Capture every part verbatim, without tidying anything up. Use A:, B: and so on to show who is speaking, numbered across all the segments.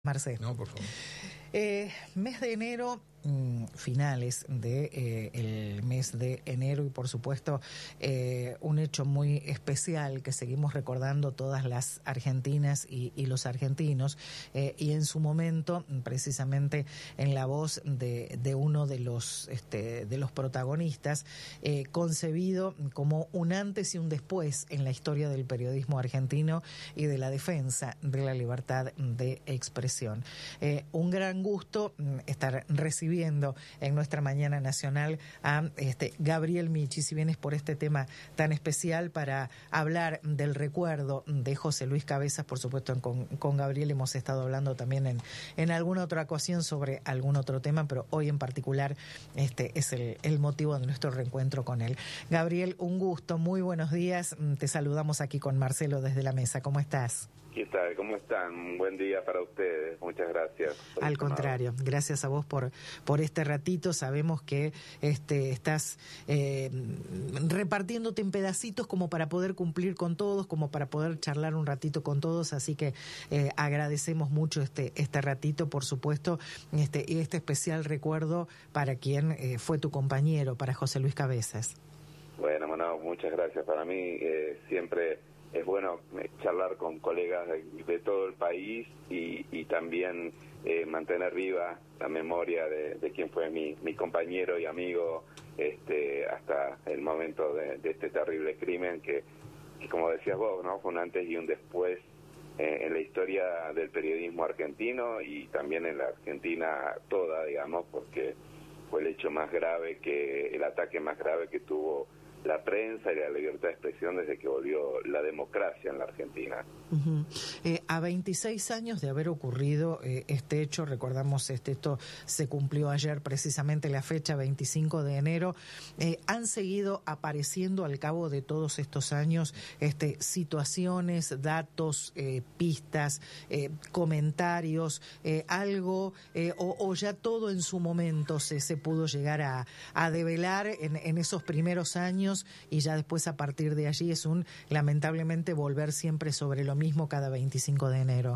A: Marcelo.
B: No, por favor.
A: Eh, mes de enero, mmm, finales de eh, el mes de enero y por supuesto eh, un hecho muy especial que seguimos recordando todas las argentinas y, y los argentinos eh, y en su momento precisamente en la voz de, de uno de los este, de los protagonistas eh, concebido como un antes y un después en la historia del periodismo argentino y de la defensa de la libertad de expresión. Eh, un gran gusto estar recibiendo en nuestra mañana nacional a este Gabriel Michi, si bien es por este tema tan especial para hablar del recuerdo de José Luis Cabezas. Por supuesto con, con Gabriel hemos estado hablando también en, en alguna otra ocasión sobre algún otro tema, pero hoy en particular este es el, el motivo de nuestro reencuentro con él. Gabriel, un gusto, muy buenos días, te saludamos aquí con Marcelo desde la mesa, ¿cómo estás?
C: ¿Qué tal? ¿Cómo están? Un buen día para ustedes. Muchas gracias.
A: Al contrario, gracias a vos por por este ratito. Sabemos que este estás eh, repartiéndote en pedacitos como para poder cumplir con todos, como para poder charlar un ratito con todos, así que eh, agradecemos mucho este este ratito, por supuesto, este y este especial recuerdo para quien eh, fue tu compañero, para José Luis Cabezas.
C: Bueno, bueno, muchas gracias. Para mí eh, siempre es bueno charlar con colegas de, de todo el país y, y también eh, mantener viva la memoria de, de quien fue mi, mi compañero y amigo este, hasta el momento de, de este terrible crimen que, que, como decías vos, ¿no? Fue un antes y un después eh, en la historia del periodismo argentino y también en la Argentina toda, digamos, porque fue el hecho más grave, que el ataque más grave que tuvo la prensa y la libertad de expresión desde que volvió la democracia en la Argentina.
A: Uh-huh. Eh, a veintiséis años de haber ocurrido eh, este hecho, recordamos este esto se cumplió ayer precisamente la fecha veinticinco de enero, eh, han seguido apareciendo al cabo de todos estos años este situaciones, datos, eh, pistas, eh, comentarios, eh, algo eh, o, o ya todo en su momento se, se pudo llegar a, a develar en, en esos primeros años y ya después a partir de allí es un lamentablemente volver siempre sobre lo mismo cada veinticinco de enero.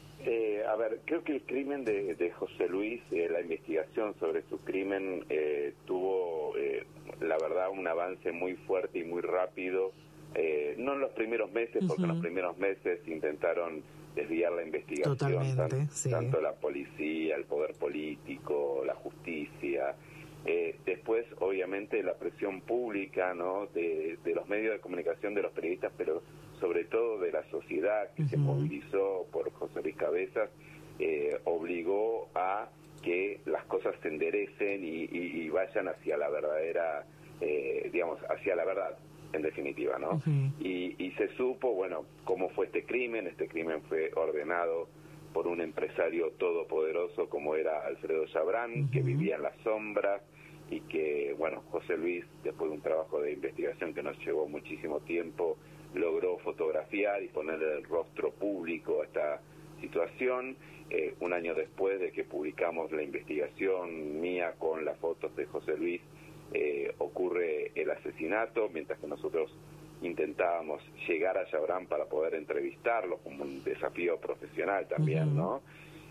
C: Eh, a ver, creo que el crimen de, de José Luis, eh, la investigación sobre su crimen eh, tuvo, eh, la verdad, un avance muy fuerte y muy rápido, eh, no en los primeros meses, porque uh-huh. en los primeros meses intentaron desviar la investigación,
A: Totalmente,
C: tan,
A: sí.
C: tanto la policía, el poder político, la justicia. Eh, después, obviamente, la presión pública, ¿no? de, de los medios de comunicación, de los periodistas, pero sobre todo de la sociedad que uh-huh. se movilizó por José Luis Cabezas, eh, obligó a que las cosas se enderecen y, y, y vayan hacia la verdadera, eh, digamos, hacia la verdad, en definitiva, ¿no? Uh-huh. Y, y se supo, bueno, cómo fue este crimen. Este crimen fue ordenado por un empresario todopoderoso como era Alfredo Chabrán, uh-huh. que vivía en las sombras y que, bueno, José Luis, después de un trabajo de investigación que nos llevó muchísimo tiempo, logró fotografiar y ponerle el rostro público a esta situación. Eh, un año después de que publicamos la investigación mía con las fotos de José Luis, eh, ocurre el asesinato, mientras que nosotros intentábamos llegar a Chabrán para poder entrevistarlo como un desafío profesional también, uh-huh. ¿no?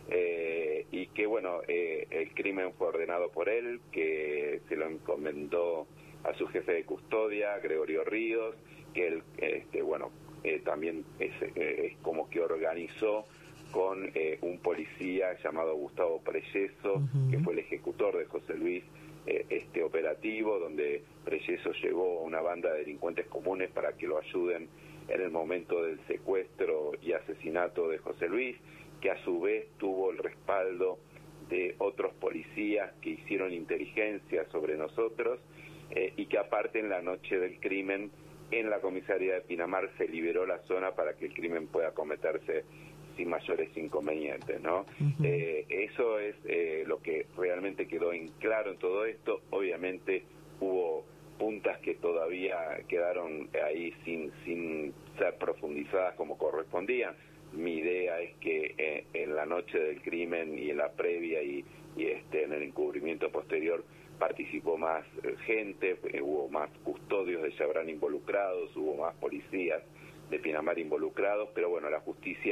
C: Eh, y que, bueno, eh, el crimen fue ordenado por él, que se lo encomendó a su jefe de custodia, Gregorio Ríos, que él, este, bueno, eh, también es, eh, es como que organizó con eh, un policía llamado Gustavo Preyeso, uh-huh. que fue el ejecutor de José Luis, eh, este operativo, donde Preyeso llevó a una banda de delincuentes comunes para que lo ayuden en el momento del secuestro y asesinato de José Luis, que a su vez tuvo el respaldo de otros policías que hicieron inteligencia sobre nosotros, eh, y que aparte en la noche del crimen en la comisaría de Pinamar se liberó la zona para que el crimen pueda cometerse sin mayores inconvenientes, ¿no? Uh-huh. Eh, eso es eh, lo que realmente quedó en claro en todo esto. Obviamente hubo puntas que todavía quedaron ahí sin, sin ser profundizadas como correspondían. Mi idea es que eh, en la noche del crimen y en la previa y, y este en el encubrimiento posterior participó más eh, gente, eh, hubo más custodios de Chabrán involucrados, hubo más policías de Pinamar involucrados, pero bueno, la justicia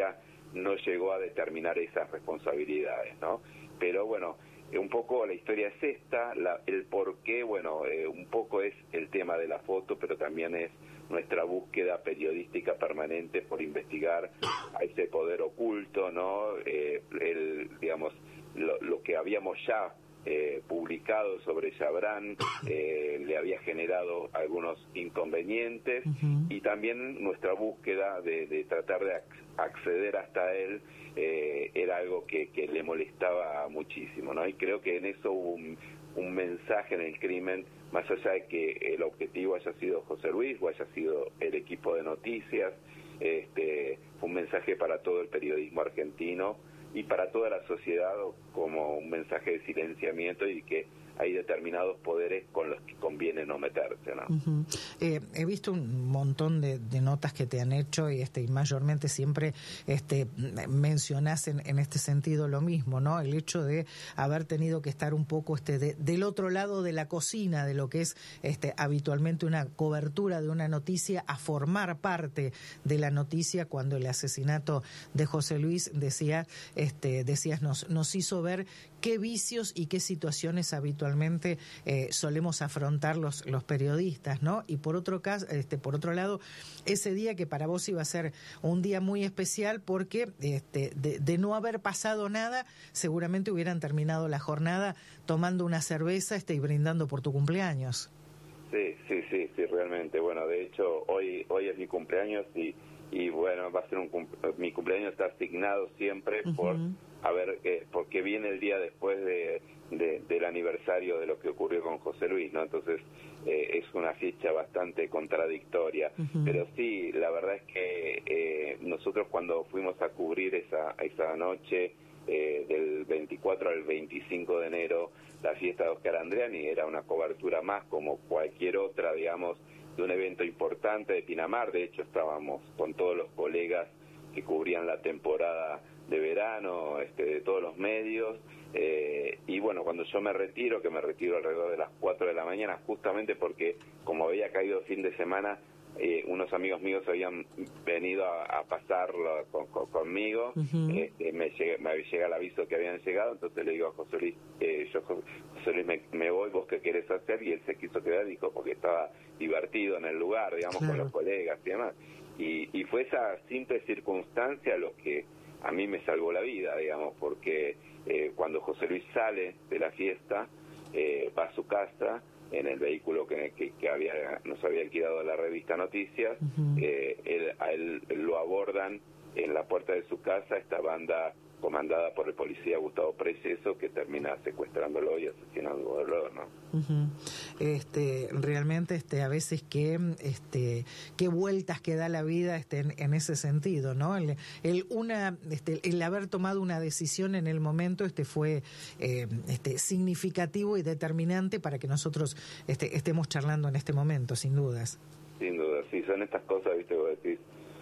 C: no llegó a determinar esas responsabilidades, ¿no? Pero bueno, un poco la historia es esta, la, el por qué, bueno, eh, un poco es el tema de la foto, pero también es nuestra búsqueda periodística permanente por investigar a ese poder oculto, ¿no? Eh, el, digamos, lo, lo que habíamos ya eh, publicado sobre Chabrán eh, le había generado algunos inconvenientes, uh-huh. y también nuestra búsqueda de, de tratar de acceder hasta él eh, era algo que, que le molestaba muchísimo, ¿no? Y creo que en eso hubo un, un mensaje en el crimen, más allá de que el objetivo haya sido José Luis o haya sido el equipo de noticias, este, fue un mensaje para todo el periodismo argentino y para toda la sociedad, como un mensaje de silenciamiento y que hay determinados poderes con los que conviene no meterse, ¿no?
A: Uh-huh. Eh, he visto un montón de, de notas que te han hecho y este y mayormente siempre este mencionás en, en este sentido lo mismo, ¿no? El hecho de haber tenido que estar un poco este de, del otro lado de la cocina de lo que es este habitualmente una cobertura de una noticia a formar parte de la noticia cuando el asesinato de José Luis decía este decías nos nos hizo ver qué vicios y qué situaciones habitualmente eh, solemos afrontar los, los periodistas, ¿no? Y por otro caso, este, por otro lado, ese día que para vos iba a ser un día muy especial porque este, de, de no haber pasado nada, seguramente hubieran terminado la jornada tomando una cerveza este, y brindando por tu cumpleaños.
C: Sí, sí, sí, sí, realmente. Bueno, de hecho, hoy hoy es mi cumpleaños y, y bueno, va a ser un mi cumpleaños está asignado siempre uh-huh. por a ver, eh, porque viene el día después de, de, del aniversario de lo que ocurrió con José Luis, ¿no? Entonces eh, es una fecha bastante contradictoria, uh-huh. pero sí, la verdad es que eh, nosotros cuando fuimos a cubrir esa esa noche eh, del veinticuatro al veinticinco de enero, la fiesta de Oscar Andreani era una cobertura más como cualquier otra, digamos, de un evento importante de Pinamar. De hecho, estábamos con todos los colegas que cubrían la temporada de verano, este, de todos los medios, eh, y bueno, cuando yo me retiro, que me retiro alrededor de las cuatro de la mañana, justamente porque como había caído fin de semana, eh, unos amigos míos habían venido a, a pasarlo con, con, conmigo, uh-huh. eh, me, llega, me llega el aviso que habían llegado, entonces le digo a José Luis, eh, yo José Luis me, me voy, ¿vos qué querés hacer? Y él se quiso quedar, dijo, porque estaba divertido en el lugar, digamos, claro. con los colegas y demás, y, y fue esa simple circunstancia lo que a mí me salvó la vida, digamos, porque eh, cuando José Luis sale de la fiesta, eh, va a su casa en el vehículo que, que, que había nos había alquilado la revista Noticias, uh-huh. eh, él, a él lo abordan en la puerta de su casa esta banda comandada por el policía Gustavo Preceso, que termina secuestrándolo y asesinándolo, ¿no?
A: Uh-huh. Este, realmente, este, a veces que, este, qué vueltas que da la vida, este, en, en ese sentido, ¿no? El, el una, este, el haber tomado una decisión en el momento, este, fue, eh, este, significativo y determinante para que nosotros, este, estemos charlando en este momento, sin dudas.
C: Sin duda, sí, son estas cosas, viste, vos decís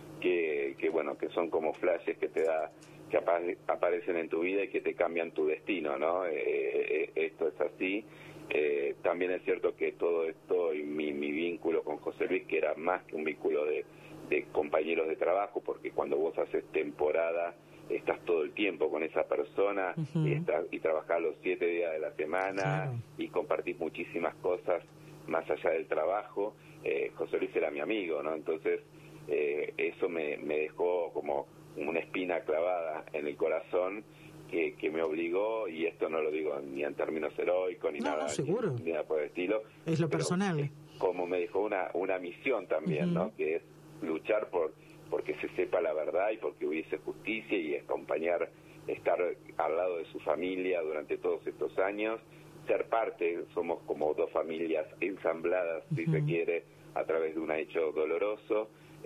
C: que, que bueno, que son como flashes que te da que aparecen en tu vida y que te cambian tu destino, ¿no? Eh, eh, esto es así. Eh, también es cierto que todo esto y mi, mi vínculo con José Luis, que era más que un vínculo de, de compañeros de trabajo, porque cuando vos haces temporada estás todo el tiempo con esa persona, uh-huh. y, estás, y trabajás los siete días de la semana, claro. y compartís muchísimas cosas más allá del trabajo. eh, José Luis era mi amigo, ¿no? Entonces eh, eso me, me dejó como una espina clavada en el corazón que, que me obligó, y esto no lo digo ni en términos heroicos ni
A: no,
C: nada,
A: no, seguro.
C: Ni, ni nada por el estilo.
A: Es lo personal.
C: Como me dejó una, una misión también, uh-huh. ¿no? Que es luchar por porque se sepa la verdad y porque hubiese justicia y acompañar, estar al lado de su familia durante todos estos años, ser parte, somos como dos familias ensambladas, uh-huh. si se quiere, a través de un hecho doloroso.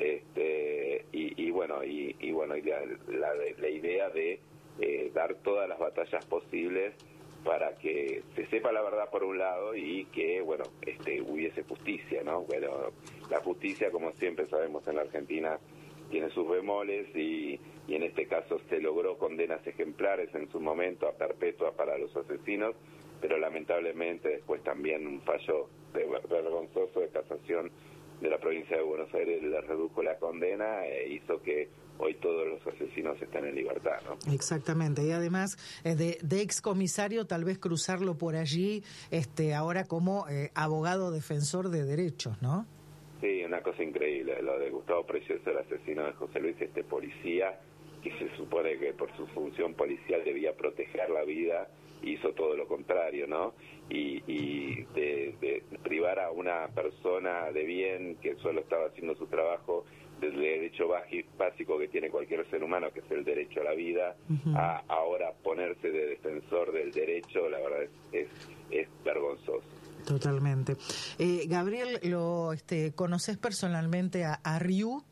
C: Este, y, y bueno y, y bueno y la, la, la idea de eh, dar todas las batallas posibles para que se sepa la verdad por un lado y que bueno este hubiese justicia, ¿no? Bueno, la justicia, como siempre sabemos en la Argentina, tiene sus bemoles y, y en este caso se logró condenas ejemplares en su momento a perpetua para los asesinos, pero lamentablemente después también un fallo de, vergonzoso de casación de la provincia de Buenos Aires le redujo la condena e hizo que hoy todos los asesinos están en libertad, ¿no?
A: Exactamente, y además eh, de, de excomisario tal vez cruzarlo por allí este ahora como eh, abogado defensor de derechos, ¿no?
C: Sí, una cosa increíble, lo de Gustavo Precioso, el asesino de José Luis, este policía que se supone que por su función policial debía proteger la vida, hizo todo lo contrario, ¿no? Y, y de, de privar a una persona de bien que solo estaba haciendo su trabajo del derecho básico que tiene cualquier ser humano, que es el derecho a la vida, uh-huh. a ahora ponerse de defensor del derecho, la verdad es, es, es vergonzoso.
A: Totalmente. Eh, Gabriel, ¿lo este, conoces personalmente a, a Riu?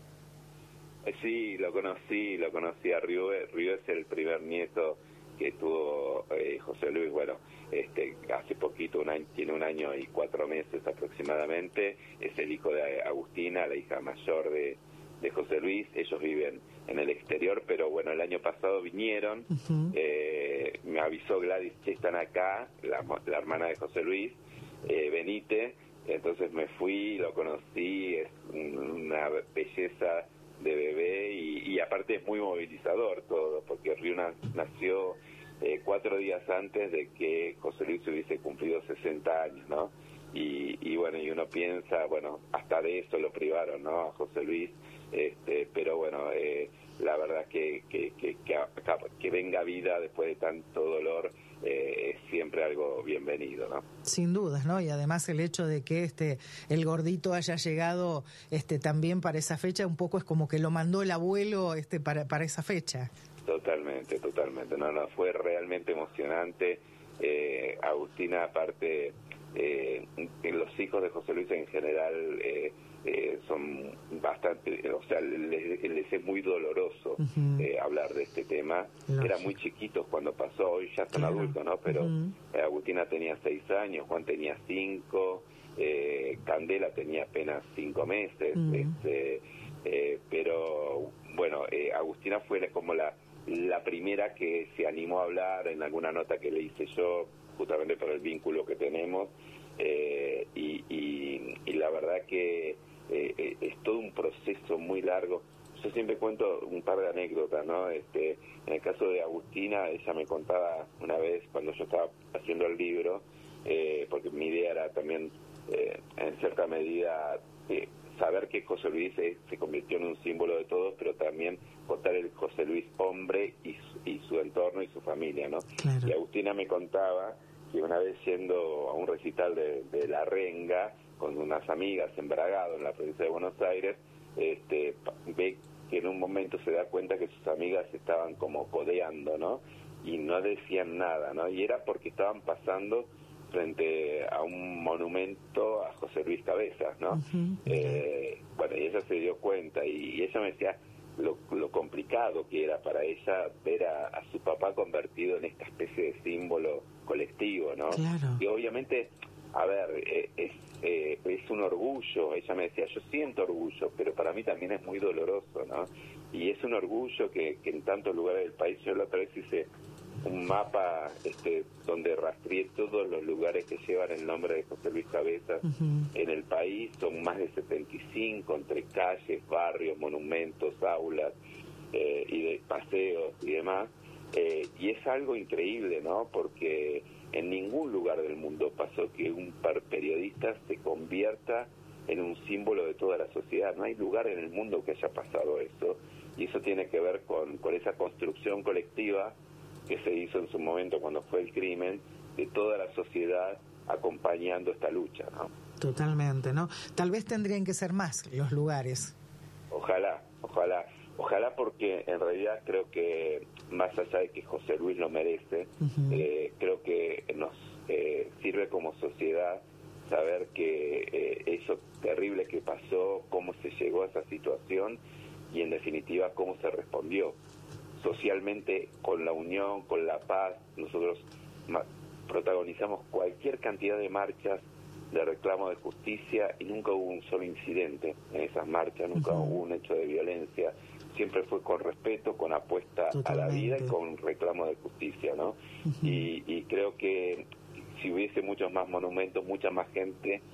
C: Eh, sí, lo conocí, lo conocí a Riu. Riu es el primer nieto que tuvo eh, José Luis, bueno, este, hace poquito, un año, tiene un año y cuatro meses aproximadamente, es el hijo de Agustina, la hija mayor de, de José Luis. Ellos viven en el exterior, pero bueno, el año pasado vinieron, uh-huh. eh, me avisó Gladys que están acá, la, la hermana de José Luis, eh, venite, entonces me fui, lo conocí, es una belleza de bebé y, y aparte es muy movilizador todo, porque Riu nació eh, cuatro días antes de que José Luis hubiese cumplido sesenta años, ¿no? Y, y bueno, y uno piensa, bueno, hasta de eso lo privaron, ¿no? A José Luis, este, pero bueno, eh, la verdad que que, que, que, que venga vida después de tanto dolor eh, es siempre algo bienvenido, ¿no?
A: Sin dudas, ¿no? Y además el hecho de que este el gordito haya llegado este también para esa fecha, un poco es como que lo mandó el abuelo este para para esa fecha.
C: Totalmente, totalmente. No, no, fue realmente emocionante. Eh, Agustina, aparte, eh, los hijos de José Luis en general eh, eh, son bastante, o sea, les, les es muy doloroso uh-huh. eh, hablar de este tema. Lógico. Eran muy chiquitos cuando pasó, hoy ya son claro. adultos, ¿no? Pero uh-huh. eh, Agustina tenía seis años, Juan tenía cinco, eh, Candela tenía apenas cinco meses, uh-huh. este, eh, pero bueno, eh, Agustina fue como la la primera que se animó a hablar en alguna nota que le hice yo, justamente por el vínculo que tenemos, eh, y, y, y la verdad que eh, es todo un proceso muy largo. Yo siempre cuento un par de anécdotas, ¿no? Este, en el caso de Agustina, ella me contaba una vez cuando yo estaba haciendo el libro, eh, porque mi idea era también, eh, en cierta medida, eh, saber que José Luis se, se convirtió en un símbolo de todos, pero también contar el José Luis hombre y su, y su entorno y su familia, ¿no? Claro. Y Agustina me contaba que una vez yendo a un recital de, de La Renga con unas amigas en Bragado, en la provincia de Buenos Aires, este, ve que en un momento se da cuenta que sus amigas estaban como codeando, ¿no? Y no decían nada, ¿no? Y era porque estaban pasando frente a un monumento a José Luis Cabezas, ¿no? Uh-huh. Eh, bueno, y ella se dio cuenta y, y ella me decía lo, lo complicado que era para ella ver a, a su papá convertido en esta especie de símbolo colectivo, ¿no?
A: Claro.
C: Y obviamente, a ver, eh, es, eh, es un orgullo, ella me decía, yo siento orgullo, pero para mí también es muy doloroso, ¿no? Y es un orgullo que, que en tantos lugares del país, yo la otra vez hice un mapa este, donde rastreé todos los lugares que llevan el nombre de José Luis Cabezas uh-huh. en el país, son más de setenta y cinco, entre calles, barrios, monumentos, aulas eh, y de paseos y demás, eh, y es algo increíble, ¿no? Porque en ningún lugar del mundo pasó que un periodista se convierta en un símbolo de toda la sociedad. No hay lugar en el mundo que haya pasado eso, y eso tiene que ver con, con esa construcción colectiva que se hizo en su momento cuando fue el crimen, de toda la sociedad acompañando esta lucha, ¿no?
A: Totalmente, ¿no? Tal vez tendrían que ser más los lugares.
C: Ojalá, ojalá, ojalá porque en realidad creo que más allá de que José Luis lo merece, uh-huh. eh, creo que nos eh, sirve como sociedad saber que eh, eso terrible que pasó, cómo se llegó a esa situación y en definitiva cómo se respondió. Socialmente, con la unión, con la paz, nosotros ma- protagonizamos cualquier cantidad de marchas de reclamo de justicia y nunca hubo un solo incidente en esas marchas, nunca uh-huh. hubo un hecho de violencia, siempre fue con respeto, con apuesta Totalmente. a la vida y con reclamo de justicia, ¿no? Uh-huh. Y, y creo que si hubiese muchos más monumentos, mucha más gente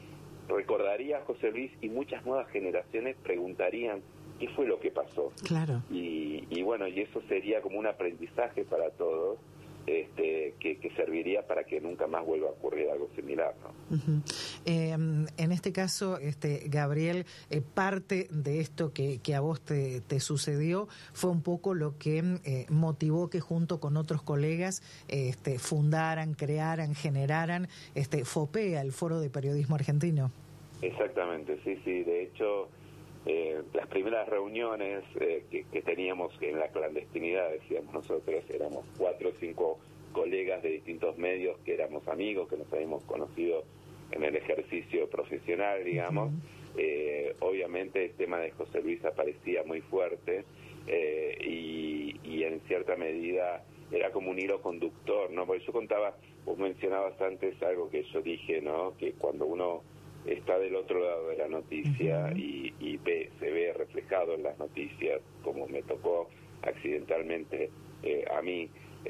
C: recordaría a José Luis y muchas nuevas generaciones preguntarían qué fue lo que pasó.
A: Claro.
C: Y, y bueno, y eso sería como un aprendizaje para todos, este, que, que serviría para que nunca más vuelva a ocurrir algo similar, ¿no?
A: Uh-huh. Eh, en este caso, este Gabriel, eh, parte de esto que, que a vos te, te sucedió fue un poco lo que eh, motivó que junto con otros colegas eh, este, fundaran, crearan, generaran este FOPEA, el Foro de Periodismo Argentino.
C: Exactamente, sí, sí. De hecho, eh, las primeras reuniones eh, que, que teníamos en la clandestinidad, decíamos nosotros, éramos cuatro o cinco colegas de distintos medios que éramos amigos, que nos habíamos conocido en el ejercicio profesional, digamos. Uh-huh. eh, obviamente el tema de José Luis aparecía muy fuerte eh, y, y en cierta medida era como un hilo conductor, ¿no? Porque yo contaba, vos mencionabas antes algo que yo dije, ¿no? Que cuando uno está del otro lado de la noticia uh-huh. y, y ve, se ve reflejado en las noticias, como me tocó accidentalmente eh, a mí,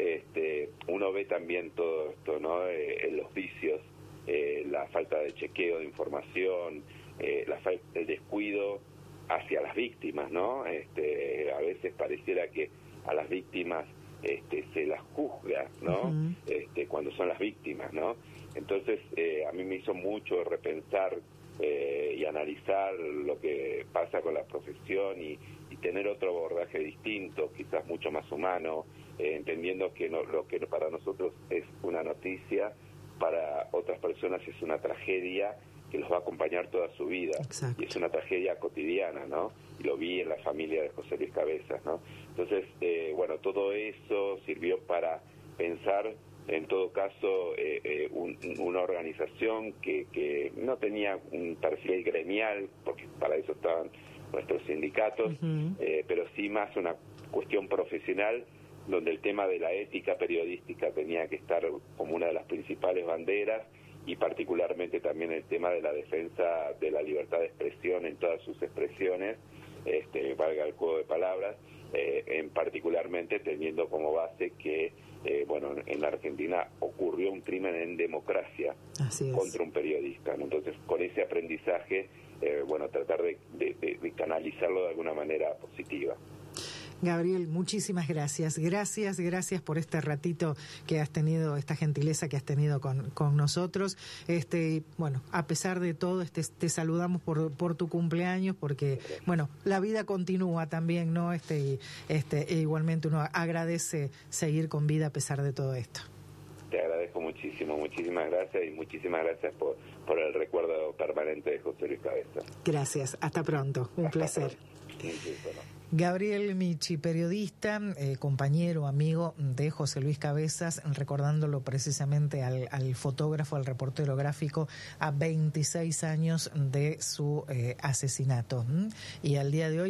C: este, uno ve también todo esto, ¿no? Eh, en los vicios, eh, la falta de chequeo de información, eh, la fal- el descuido hacia las víctimas, ¿no? Este, a veces pareciera que a las víctimas este, se las juzga, ¿no? Uh-huh. Este, cuando son las víctimas, ¿no? Entonces, eh, a mí me hizo mucho repensar eh, y analizar lo que pasa con la profesión y, y tener otro abordaje distinto, quizás mucho más humano, eh, entendiendo que no, lo que para nosotros es una noticia, para otras personas es una tragedia que los va a acompañar toda su vida. Exacto. Y es una tragedia cotidiana, ¿no? Y lo vi en la familia de José Luis Cabezas, ¿no? Entonces, eh, bueno, todo eso sirvió para pensar, en todo caso, eh, eh, un, una organización que, que no tenía un perfil gremial, porque para eso estaban nuestros sindicatos, uh-huh. eh, pero sí más una cuestión profesional, donde el tema de la ética periodística tenía que estar como una de las principales banderas, y particularmente también el tema de la defensa de la libertad de expresión en todas sus expresiones, este, valga el juego de palabras, eh, en particularmente teniendo como base que, eh, bueno, en la Argentina ocurrió un crimen en democracia contra un periodista, ¿no? Entonces, con ese aprendizaje, eh, bueno, tratar de, de, de, de canalizarlo de alguna manera positiva.
A: Gabriel, muchísimas gracias. Gracias, gracias por este ratito que has tenido, esta gentileza que has tenido con, con nosotros. Este, bueno, a pesar de todo, este, te saludamos por, por tu cumpleaños, porque, bueno, la vida continúa también, ¿no? Este, y, este, e igualmente uno agradece seguir con vida a pesar de todo esto.
C: Te agradezco muchísimo, muchísimas gracias y muchísimas gracias por, por el recuerdo permanente de José Luis Cabezas.
A: Gracias, hasta pronto, un hasta placer.
C: Pronto. Sí, bueno.
A: Gabriel Michi, periodista, eh, compañero, amigo de José Luis Cabezas, recordándolo precisamente al, al fotógrafo, al reportero gráfico, a veintiséis años de su eh, asesinato. ¿Mm? Y al día de hoy